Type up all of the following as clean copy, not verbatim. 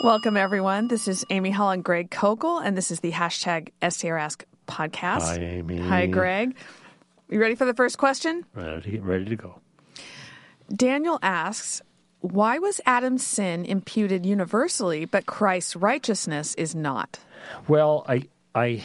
Welcome, everyone. This is Amy Hall and Greg Kokel, and this is the hashtag STRask podcast. Hi, Amy. Hi, Greg. You ready for the first question? Ready to go. Daniel asks, why was Adam's sin imputed universally, but Christ's righteousness is not? Well, I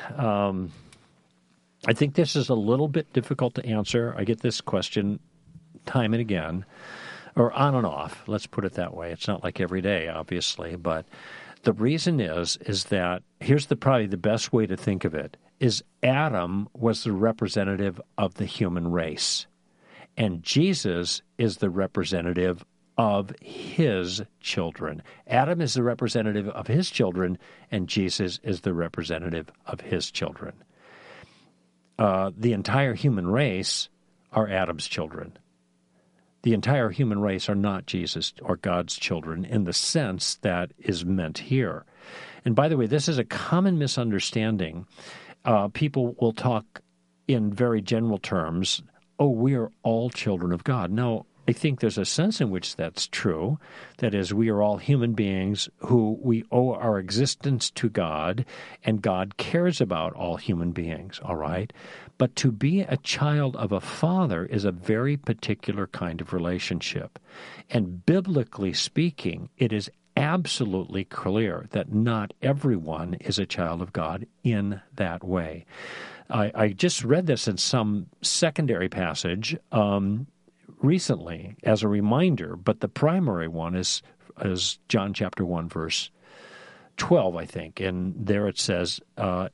think this is a little bit difficult to answer. I get this question time and again, or on and off. Let's put it that way. It's not like every day, obviously, but the reason is that here's probably the best way to think of it, is Adam was the representative of the human race, and Jesus is the representative of his children. Adam is the representative of his children, and Jesus is the representative of his children. The entire human race are Adam's children. The entire human race are not Jesus or God's children in the sense that is meant here. And by the way, this is a common misunderstanding. People will talk in very general terms, we are all children of God. No, I think there's a sense in which that's true. That is, we are all human beings who we owe our existence to God, and God cares about all human beings, all right? But to be a child of a father is a very particular kind of relationship. And biblically speaking, it is absolutely clear that not everyone is a child of God in that way. I just read this in some secondary passage recently as a reminder, but the primary one is John chapter 1, verse 12, I think. And there it says,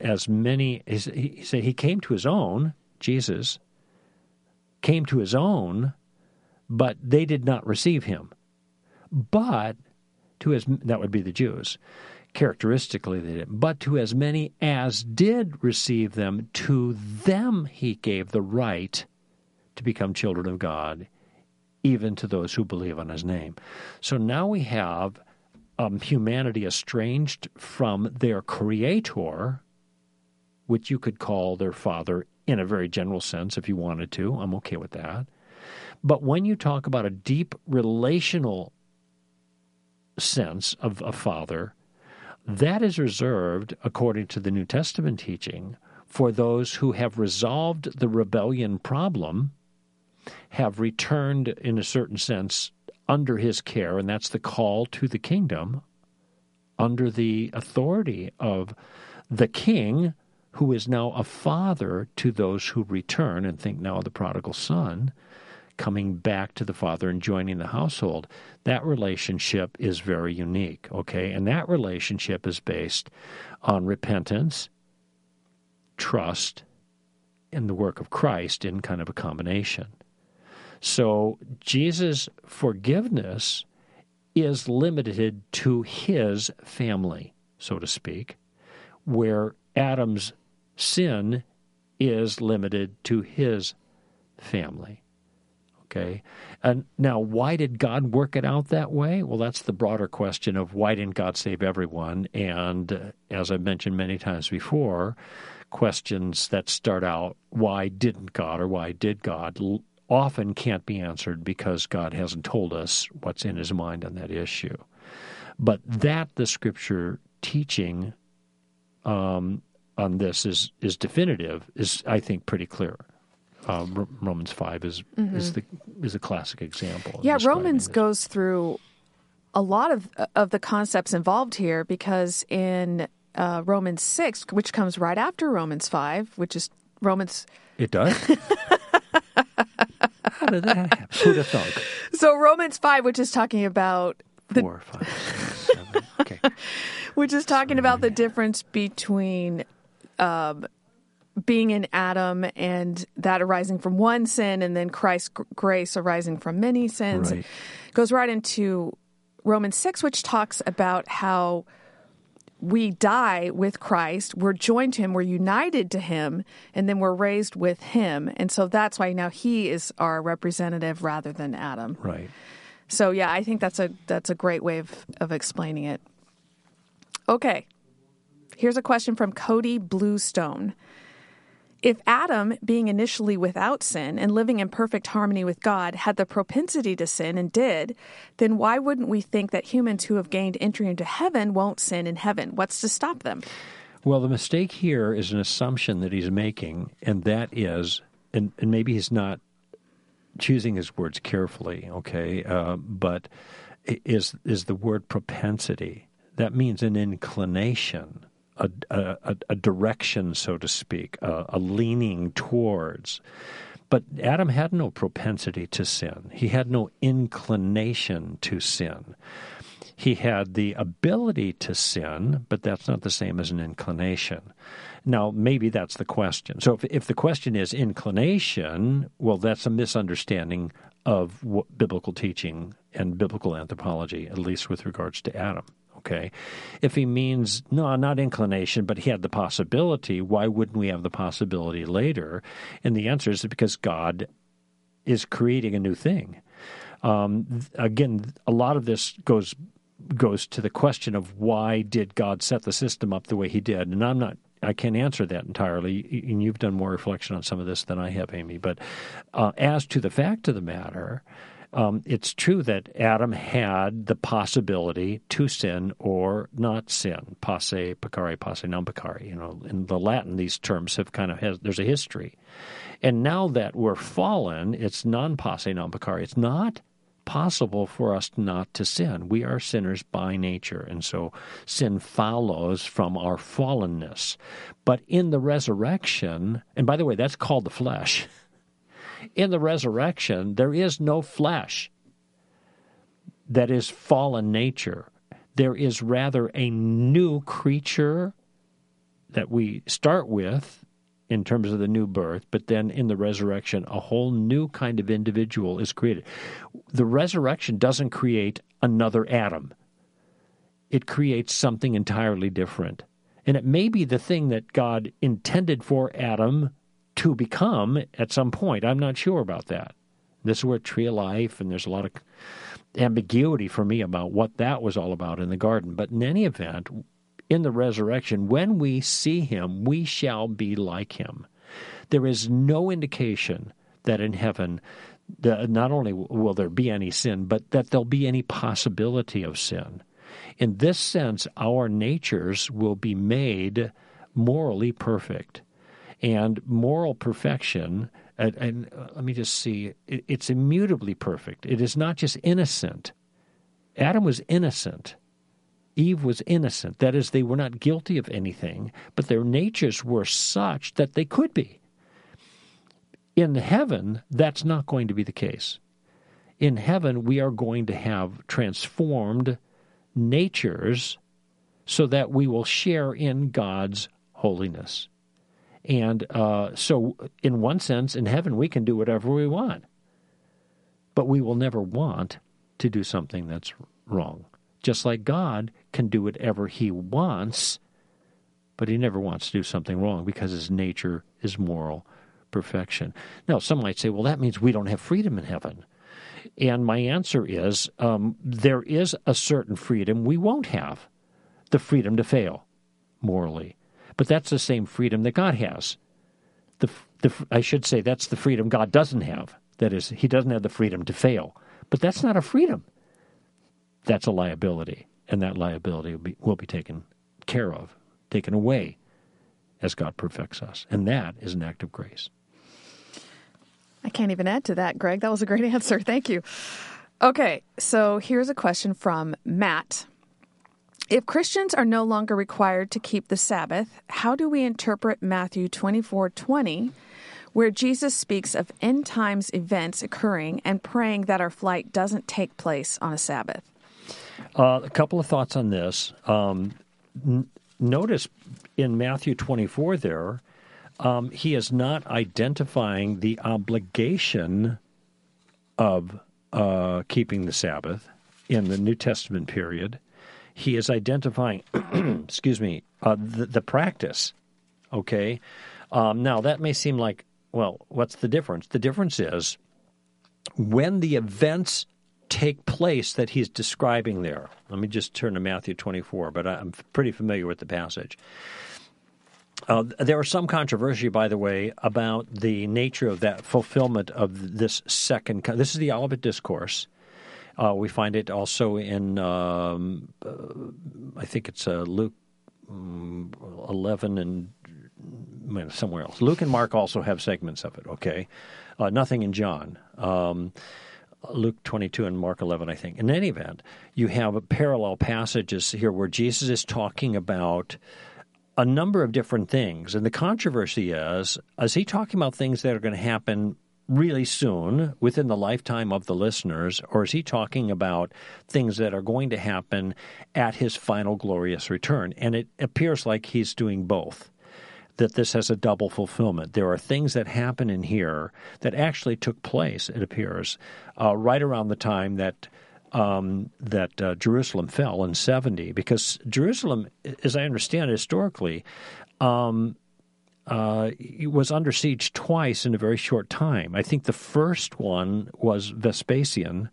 he came to his own, Jesus came to his own, but they did not receive him. But that would be the Jews. Characteristically, they did. But to as many as did receive them, to them he gave the right to become children of God, even to those who believe on his name. So now we have humanity estranged from their Creator, which you could call their Father in a very general sense if you wanted to. I'm okay with that. But when you talk about a deep relational sense of a Father, that is reserved, according to the New Testament teaching, for those who have resolved the rebellion problem, have returned, in a certain sense, under his care, and that's the call to the kingdom, under the authority of the king, who is now a father to those who return, and think now of the prodigal son, coming back to the father and joining the household. That relationship is very unique, okay? And that relationship is based on repentance, trust, and the work of Christ in kind of a combination. So Jesus' forgiveness is limited to his family, so to speak, where Adam's sin is limited to his family. Okay? And now, why did God work it out that way? Well, that's the broader question of why didn't God save everyone? And as I've mentioned many times before, questions that start out, why didn't God or why did God, often can't be answered because God hasn't told us what's in his mind on that issue. But that the Scripture teaching on this is definitive, is, I think, pretty clear. Romans 5 is a classic example. Yeah, Romans goes through a lot of the concepts involved here, because in Romans 6, which comes right after Romans 5, which is Romans... It does? How did that happen? Who'd have thunk? So Romans 5, which is talking about... 4, 5, 6, 7, okay. Which is talking about the difference between... being in Adam and that arising from one sin, and then Christ's grace arising from many sins. Right. Goes right into Romans 6, which talks about how we die with Christ, we're joined to him, we're united to him, and then we're raised with him. And so that's why now he is our representative rather than Adam. Right. So yeah, I think that's a great way of explaining it. Okay. Here's a question from Cody Bluestone. If Adam, being initially without sin and living in perfect harmony with God, had the propensity to sin and did, then why wouldn't we think that humans who have gained entry into heaven won't sin in heaven? What's to stop them? Well, the mistake here is an assumption that he's making, and that is, and maybe he's not choosing his words carefully, okay, but is the word propensity. That means an inclination, a direction, so to speak, a leaning towards. But Adam had no propensity to sin. He had no inclination to sin. He had the ability to sin, but that's not the same as an inclination. Now, maybe that's the question. So if the question is inclination, well, that's a misunderstanding of biblical teaching and biblical anthropology, at least with regards to Adam. Okay, if he means, no, not inclination, but he had the possibility, why wouldn't we have the possibility later? And the answer is because God is creating a new thing. Again, a lot of this goes to the question of why did God set the system up the way he did? And I can't answer that entirely, and you've done more reflection on some of this than I have, Amy. But as to the fact of the matter, it's true that Adam had the possibility to sin or not sin. Posse peccare, posse non peccare. In the Latin, these terms have there's a history. And now that we're fallen, it's non posse non peccare. It's not possible for us not to sin. We are sinners by nature, and so sin follows from our fallenness. But in the resurrection, and by the way, that's called the flesh. In the resurrection, there is no flesh that is fallen nature. There is rather a new creature that we start with in terms of the new birth, but then in the resurrection, a whole new kind of individual is created. The resurrection doesn't create another Adam. It creates something entirely different. And it may be the thing that God intended for Adam to become at some point. I'm not sure about that. This is where Tree of Life, and there's a lot of ambiguity for me about what that was all about in the garden. But in any event, in the resurrection, when we see him, we shall be like him. There is no indication that in heaven, not only will there be any sin, but that there'll be any possibility of sin. In this sense, our natures will be made morally perfect. And moral perfection, and let me just see, it's immutably perfect. It is not just innocent. Adam was innocent. Eve was innocent. That is, they were not guilty of anything, but their natures were such that they could be. In heaven, that's not going to be the case. In heaven, we are going to have transformed natures so that we will share in God's holiness. And so, in one sense, in heaven, we can do whatever we want. But we will never want to do something that's wrong. Just like God can do whatever he wants, but he never wants to do something wrong because his nature is moral perfection. Now, some might say, well, that means we don't have freedom in heaven. And my answer is, there is a certain freedom we won't have, the freedom to fail morally. But that's the same freedom that God has. I should say that's the freedom God doesn't have. That is, he doesn't have the freedom to fail. But that's not a freedom. That's a liability, and that liability will be taken care of, taken away as God perfects us. And that is an act of grace. I can't even add to that, Greg. That was a great answer. Thank you. Okay, so here's a question from Matt. If Christians are no longer required to keep the Sabbath, how do we interpret Matthew 24:20, where Jesus speaks of end times events occurring and praying that our flight doesn't take place on a Sabbath? A couple of thoughts on this. Notice in Matthew 24 there, he is not identifying the obligation of keeping the Sabbath in the New Testament period. He is identifying, the practice, okay? Now, that may seem like, well, what's the difference? The difference is when the events take place that he's describing there. Let me just turn to Matthew 24, but I'm pretty familiar with the passage. There was some controversy, by the way, about the nature of that fulfillment of this second. This is the Olivet Discourse. We find it also in, I think it's Luke 11 and somewhere else. Luke and Mark also have segments of it, okay? Nothing in John. Luke 22 and Mark 11, I think. In any event, you have parallel passages here where Jesus is talking about a number of different things. And the controversy is he talking about things that are going to happen really soon within the lifetime of the listeners, or is he talking about things that are going to happen at his final glorious return? And it appears like he's doing both, that this has a double fulfillment. There are things that happen in here that actually took place, it appears, right around the time that Jerusalem fell in 70, because Jerusalem, as I understand it historically, was under siege twice in a very short time. I think the first one was Vespasian,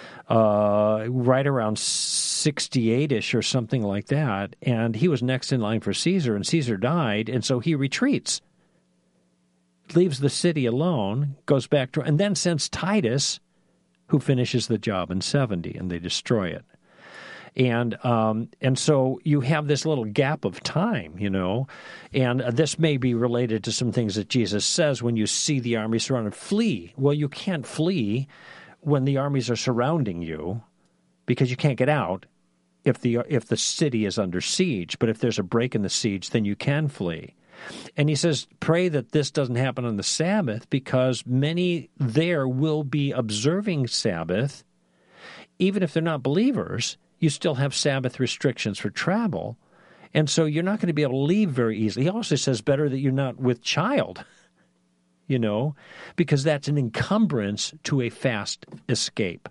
right around 68-ish or something like that, and he was next in line for Caesar, and Caesar died, and so he retreats, leaves the city alone, goes back to, and then sends Titus, who finishes the job in 70, and they destroy it. And so you have this little gap of time, and this may be related to some things that Jesus says when you see the army surrounded, flee. Well, you can't flee when the armies are surrounding you because you can't get out if the city is under siege. But if there's a break in the siege, then you can flee. And he says, pray that this doesn't happen on the Sabbath, because many there will be observing Sabbath. Even if they're not believers, you still have Sabbath restrictions for travel. And so you're not going to be able to leave very easily. He also says better that you're not with child, because that's an encumbrance to a fast escape.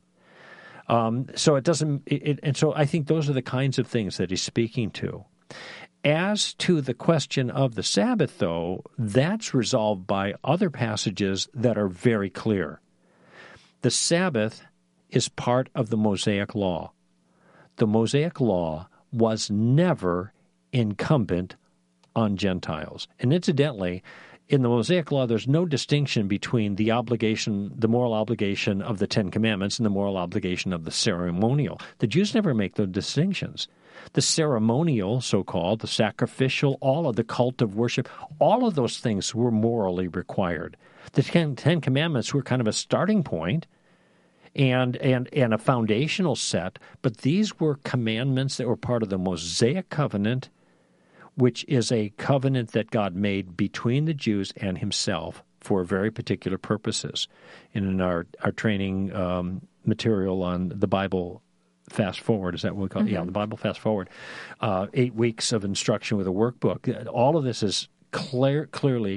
So it doesn't, and so I think those are the kinds of things that he's speaking to. As to the question of the Sabbath, though, that's resolved by other passages that are very clear. The Sabbath is part of the Mosaic Law. The Mosaic Law was never incumbent on Gentiles. And incidentally, in the Mosaic Law, there's no distinction between the moral obligation of the Ten Commandments and the moral obligation of the ceremonial. The Jews never make those distinctions. The ceremonial, so-called, the sacrificial, all of the cult of worship, all of those things were morally required. The Ten Commandments were kind of a starting point and a foundational set, but these were commandments that were part of the Mosaic covenant, which is a covenant that God made between the Jews and himself for very particular purposes. And in our training material on the Bible Fast Forward, is that what we call it? Mm-hmm. Yeah, the Bible Fast Forward. 8 weeks of instruction with a workbook. All of this is clearly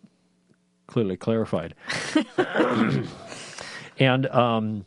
clarified. And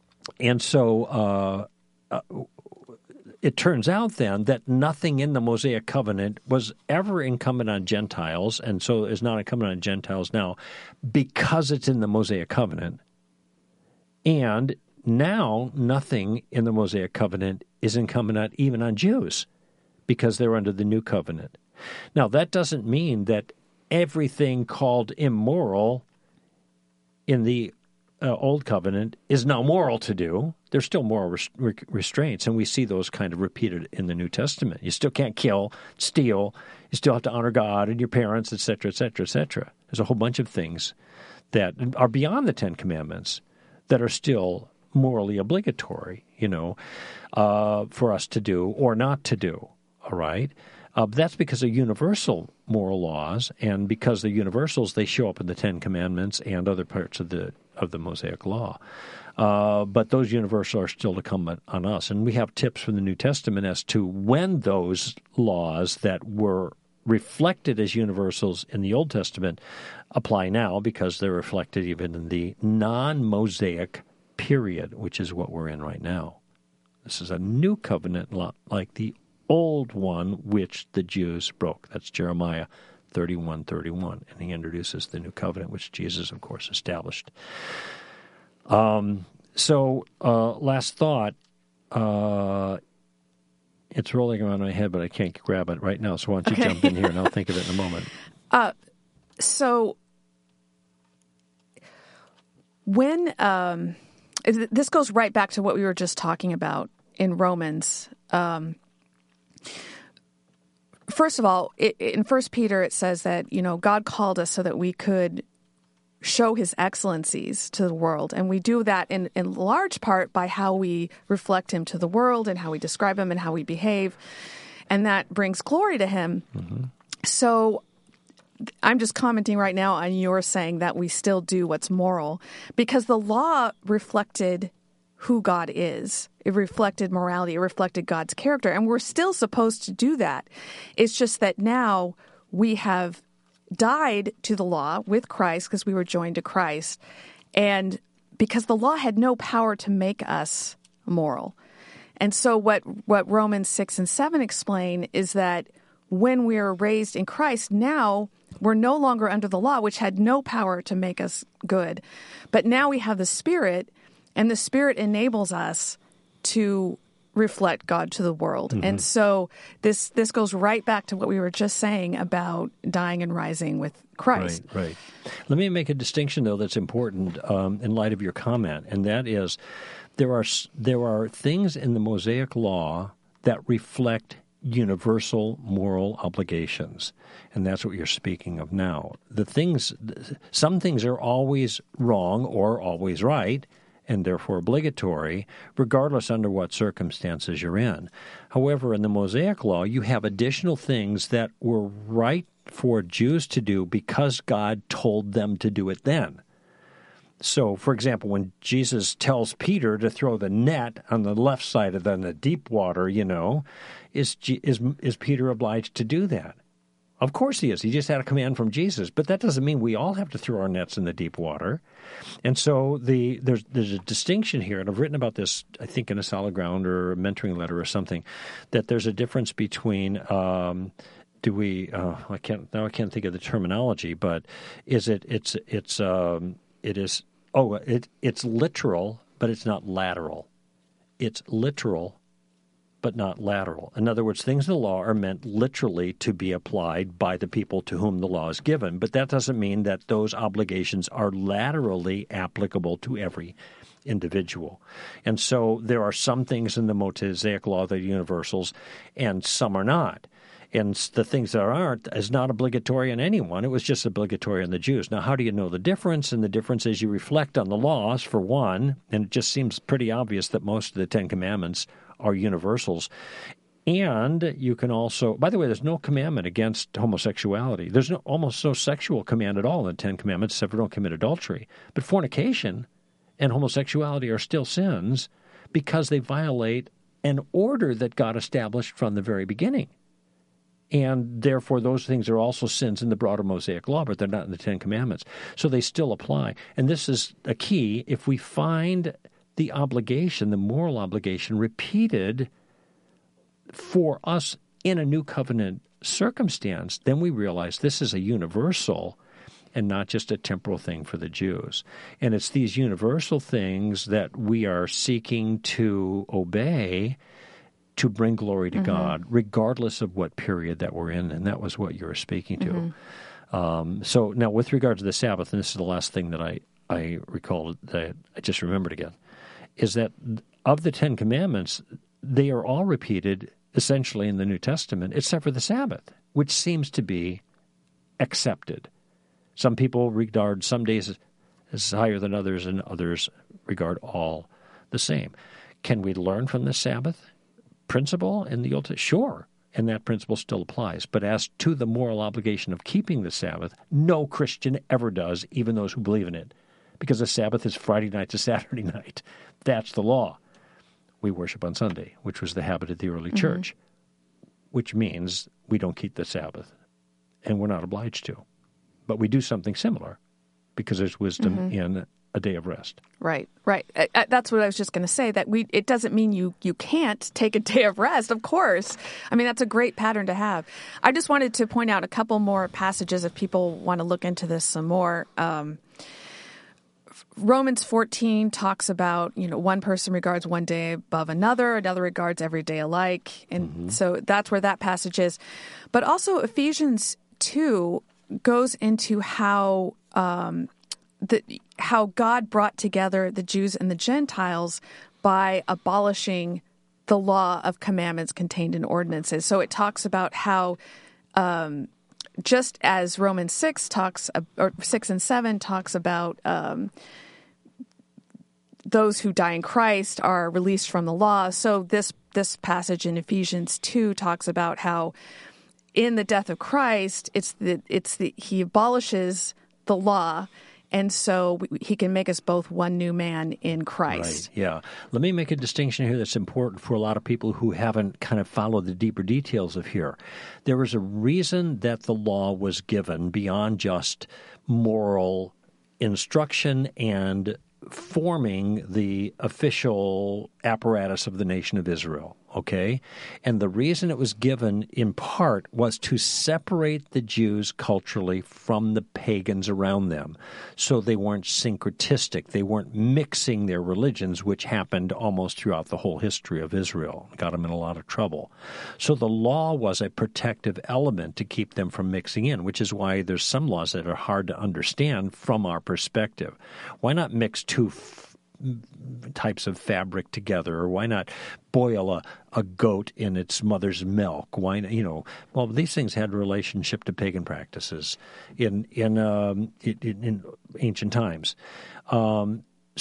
so it turns out then that nothing in the Mosaic covenant was ever incumbent on Gentiles, and so is not incumbent on Gentiles now, because it's in the Mosaic covenant. And now nothing in the Mosaic covenant is incumbent even on Jews, because they're under the new covenant. Now, that doesn't mean that everything called immoral in the Old Covenant is now moral to do. There's still moral restraints, and we see those kind of repeated in the New Testament. You still can't kill, steal. You still have to honor God and your parents, et cetera, et cetera, et cetera. There's a whole bunch of things that are beyond the Ten Commandments that are still morally obligatory, for us to do or not to do, all right? That's because of universal moral laws, and because they're universals, they show up in the Ten Commandments and other parts of the Mosaic Law. But those universals are still incumbent on us. And we have tips from the New Testament as to when those laws that were reflected as universals in the Old Testament apply now, because they're reflected even in the non-Mosaic period, which is what we're in right now. This is a new covenant like the old one which the Jews broke. That's Jeremiah 31:31, and he introduces the new covenant, which Jesus, of course, established. So last thought, It's rolling around my head, but I can't grab it right now. So why don't you jump in here, and I'll think of it in a moment. So when this goes right back to what we were just talking about in Romans. First of all, in 1 Peter, it says that, God called us so that we could show his excellencies to the world. And we do that in large part by how we reflect him to the world and how we describe him and how we behave. And that brings glory to him. Mm-hmm. So I'm just commenting right now on your saying that we still do what's moral, because the law reflected who God is. It reflected morality. It reflected God's character. And we're still supposed to do that. It's just that now we have died to the law with Christ because we were joined to Christ. And because the law had no power to make us moral. And so what Romans 6 and 7 explain is that when we are raised in Christ, now we're no longer under the law, which had no power to make us good. But now we have the Spirit, and the Spirit enables us to reflect God to the world. Mm-hmm. And so this goes right back to what we were just saying about dying and rising with Christ. Right. Let me make a distinction, though, that's important in light of your comment, and that is there are things in the Mosaic Law that reflect universal moral obligations, and that's what you're speaking of now. Some things are always wrong or always right, and therefore obligatory, regardless under what circumstances you're in. However, in the Mosaic Law, you have additional things that were right for Jews to do because God told them to do it then. So, for example, when Jesus tells Peter to throw the net on the left side of the deep water, is Peter obliged to do that? Of course he is. He just had a command from Jesus. But that doesn't mean we all have to throw our nets in the deep water. And so there's a distinction here, and I've written about this, I think, in a Solid Ground or a mentoring letter or something, that there's a difference between I can't think of the terminology, but it's literal, but it's not lateral. It's literal, but not lateral. In other words, things in the law are meant literally to be applied by the people to whom the law is given, but that doesn't mean that those obligations are laterally applicable to every individual. And so there are some things in the Mosaic Law that are universals, and some are not. And the things that aren't is not obligatory on anyone. It was just obligatory on the Jews. Now, how do you know the difference? And the difference is you reflect on the laws, for one, and it just seems pretty obvious that most of the Ten Commandments are universals. And you can also, by the way, there's no commandment against homosexuality. There's almost no sexual command at all in the Ten Commandments, except for don't commit adultery. But fornication and homosexuality are still sins because they violate an order that God established from the very beginning. And therefore, those things are also sins in the broader Mosaic Law, but they're not in the Ten Commandments. So they still apply. And this is a key. If we find the obligation, the moral obligation, repeated for us in a new covenant circumstance, then we realize this is a universal and not just a temporal thing for the Jews. And it's these universal things that we are seeking to obey to bring glory to God, regardless of what period that we're in, and that was what you were speaking to. So now with regard to the Sabbath, and this is the last thing that I recall that I just remembered again, is that of the Ten Commandments, they are all repeated essentially in the New Testament, except for the Sabbath, which seems to be accepted. Some people regard some days as higher than others, and others regard all the same. Can we learn from the Sabbath principle in the Old Testament? Sure, and that principle still applies. But as to the moral obligation of keeping the Sabbath, no Christian ever does, even those who believe in it, because the Sabbath is Friday night to Saturday night. That's the law. We worship on Sunday, which was the habit of the early church, which means we don't keep the Sabbath, and we're not obliged to. But we do something similar because there's wisdom in a day of rest. Right. That's what I was just going to say, that it doesn't mean you can't take a day of rest, of course. I mean, that's a great pattern to have. I just wanted to point out a couple more passages if people want to look into this some more. Romans 14 talks about, one person regards one day above another regards every day alike. And so that's where that passage is. But also Ephesians 2 goes into how God brought together the Jews and the Gentiles by abolishing the law of commandments contained in ordinances. So it talks about how just as Romans 6 or 6 and 7 talks about those who die in Christ are released from the law. So this passage in Ephesians 2 talks about how in the death of Christ, he abolishes the law, and so he can make us both one new man in Christ. Right, yeah. Let me make a distinction here that's important for a lot of people who haven't kind of followed the deeper details of here. There was a reason that the law was given beyond just moral instruction and forming the official apparatus of the nation of Israel, okay? And the reason it was given, in part, was to separate the Jews culturally from the pagans around them, so they weren't syncretistic. They weren't mixing their religions, which happened almost throughout the whole history of Israel. Got them in a lot of trouble. So the law was a protective element to keep them from mixing in, which is why there's some laws that are hard to understand from our perspective. Why not mix two types of fabric together, or why not boil a goat in its mother's milk? Why, well, these things had a relationship to pagan practices in ancient times. But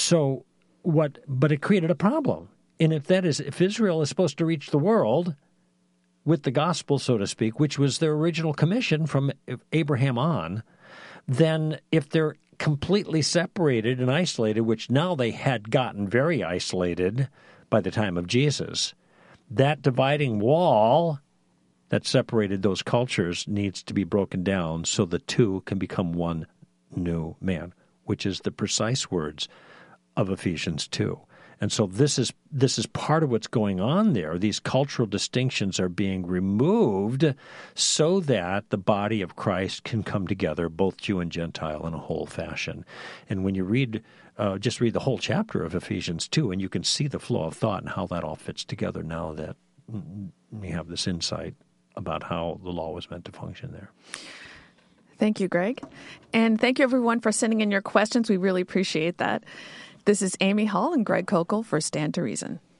it created a problem. And if Israel is supposed to reach the world with the gospel, so to speak, which was their original commission from Abraham on, then if they're completely separated and isolated, which now they had gotten very isolated by the time of Jesus, that dividing wall that separated those cultures needs to be broken down so the two can become one new man, which is the precise words of Ephesians 2. And so this is part of what's going on there. These cultural distinctions are being removed so that the body of Christ can come together, both Jew and Gentile, in a whole fashion. And when you just read the whole chapter of Ephesians 2, and you can see the flow of thought and how that all fits together now that you have this insight about how the law was meant to function there. Thank you, Greg. And thank you, everyone, for sending in your questions. We really appreciate that. This is Amy Hall and Greg Kokel for Stand to Reason.